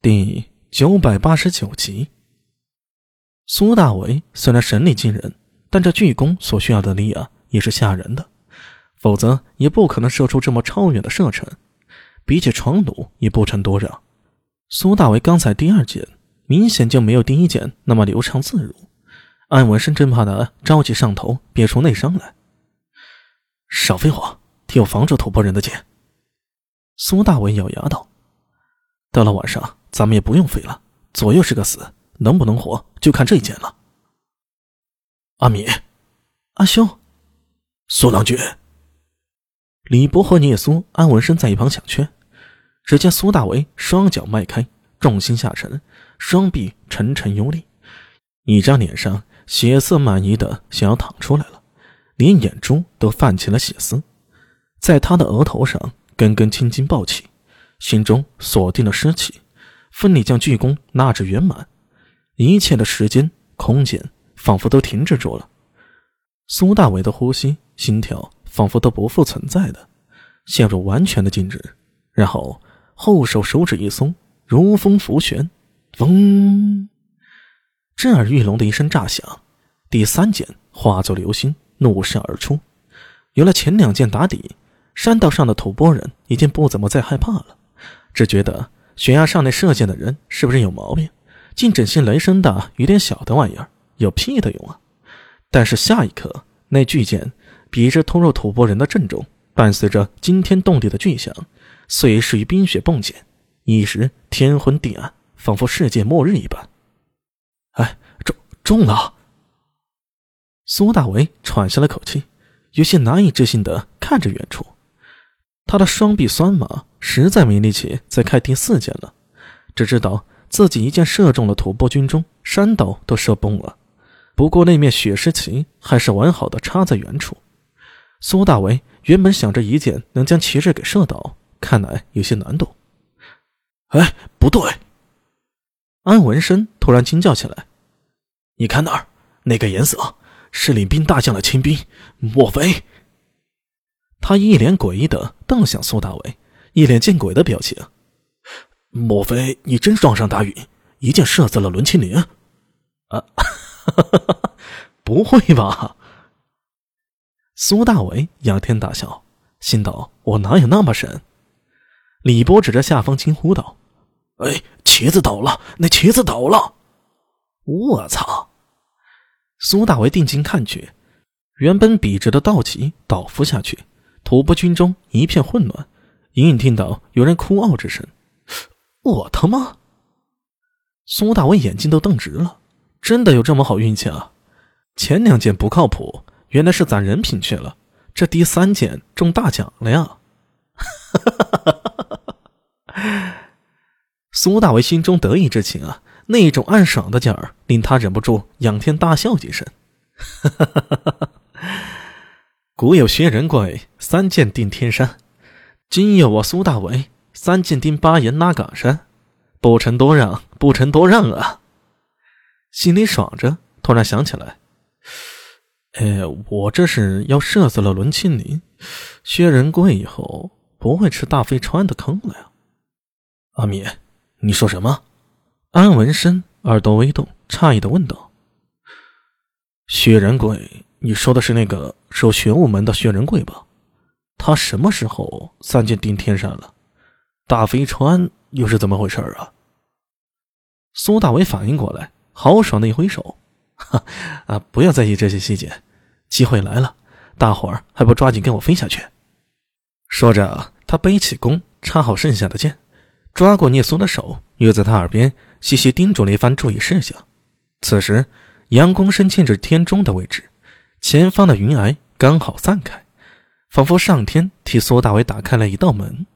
第989集。苏大为虽然神力惊人，但这巨弓所需要的力也是吓人的，否则也不可能射出这么超远的射程，比起床弩也不成多让。苏大为刚才第二箭明显就没有第一箭那么流畅自如，安文生真怕他着急上头憋出内伤来。少废话，替我防住吐蕃人的箭。苏大为咬牙道，到了晚上咱们也不用飞了，左右是个死，能不能活就看这一箭了。阿米，阿兄，苏郎君。李博和聂苏、安文生在一旁抢劝，只见苏大为双脚迈开，重心下沉，双臂沉沉有力，一张脸上血色满溢的想要淌出来了，连眼珠都泛起了血丝，在他的额头上根根青筋暴起，心中锁定了尸气，奋力将巨弓拉至圆满，一切的时间空间仿佛都停滞住了。苏大为的呼吸心跳仿佛都不复存在的，陷入完全的静止，然后后手手指一松，如风拂旋，嗡，震耳欲聋的一声炸响，第三箭化作流星怒射而出。有了前两箭打底，山道上的吐蕃人已经不怎么再害怕了，只觉得悬崖上那射箭的人是不是有毛病，竟整些雷声大雨点小的玩意儿，有屁的用啊！但是下一刻，那巨箭比着突入吐蕃人的阵中，伴随着惊天动地的巨响，碎石与冰雪迸溅，一时天昏地暗，仿佛世界末日一般。哎，中了！苏大为喘下了口气，有些难以置信地看着远处。他的双臂酸麻，实在没力气再开第四箭了，只知道自己一箭射中了吐蕃军中，山道都射崩了。不过那面雪狮旗还是完好的插在原处。苏大为原本想着一箭能将旗帜给射倒，看来有些难度。哎，不对！安文生突然惊叫起来，你看那儿，那个颜色是领兵大将的亲兵，莫非？他一脸诡异地瞪向苏大为，一脸见鬼的表情。莫非你真撞上大运，一箭射死了伦清林？不会吧？苏大为仰天大笑，心道我哪有那么神？李波指着下方惊呼道，哎，旗子倒了，那旗子倒了！我操！苏大为定睛看去，原本笔直的道旗倒伏下去，吐蕃军中一片混乱，隐隐听到有人哭嗷之声。我他妈！苏大为眼睛都瞪直了，真的有这么好运气啊？前两箭不靠谱，原来是攒人品去了，这第三箭中大奖了呀！苏大为心中得意之情那种暗爽的劲儿令他忍不住仰天大笑几声。古有薛仁贵三箭定天山，今有我苏大为三箭定巴颜拉岗山，不成多让，不成多让啊！心里爽着，突然想起来，我这是要射死了伦清林，薛仁贵以后不会吃大飞川的坑了呀。阿米，你说什么？安文生耳朵微动，诧异地问道。薛仁贵，你说的是那个守玄武门的薛仁贵吧？他什么时候三箭定天山了？大飞川又是怎么回事啊？苏大为反应过来，豪爽的一挥手，不要在意这些细节，机会来了，大伙儿还不抓紧跟我飞下去。说着他背起弓，插好剩下的箭，抓过聂苏的手，又在他耳边细细叮嘱了一番注意事项。此时阳光升沁至天中的位置，前方的云霭刚好散开，仿佛上天替苏大为打开了一道门。